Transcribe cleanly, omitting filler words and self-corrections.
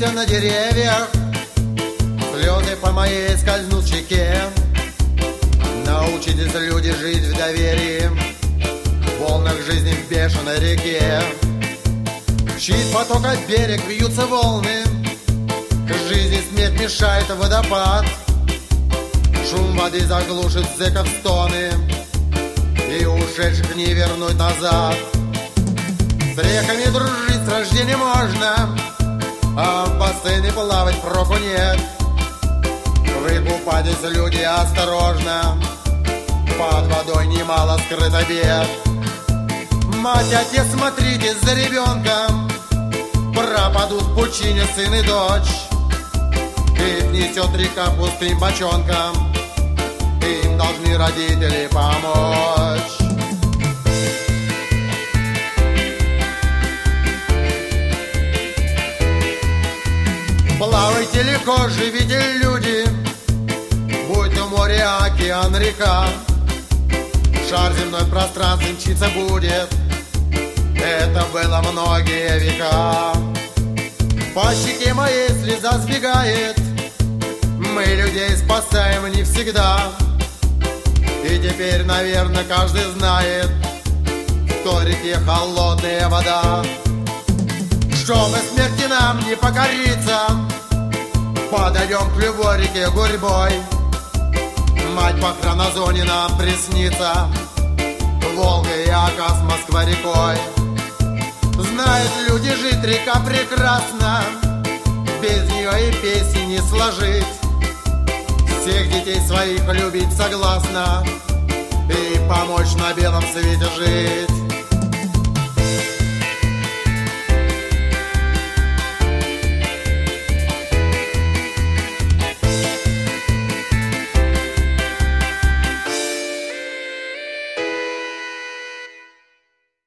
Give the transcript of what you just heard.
листья на деревьях, слезы по моей скользнут щеке. Научитесь, люди, жить в доверии, в волнах жизни в бешеной реке. Щит потока берег, вьются волны, жизни смерть мешает водопад. Шум воды заглушит зэков стоны, и ушедших не вернуть назад. С реками дружить с рождения можно, а в бассейне плавать проку нет. Вы купайтесь, люди, осторожно, под водой немало скрыто бед. Мать, отец, смотрите за ребенком, пропадут в пучине сын и дочь. Их несет река пустым бочонком, им должны родители помочь. Плавайте легко, живите, люди, будь то море, океан, река. Шар земной в пространстве мчиться будет, это было многие века. По щеке моей слеза сбегает, мы людей спасаем не всегда. И теперь, наверное, каждый знает, в той реке холодная вода. Чтобы смерти нам не покориться, подойдем к любой реке гурьбой. Мать по хронозоне нам приснится, Волга и Ака с Москва рекой. Знают люди, жить река прекрасна, без нее и песни не сложить. Всех детей своих любить согласна и помочь на белом свете жить.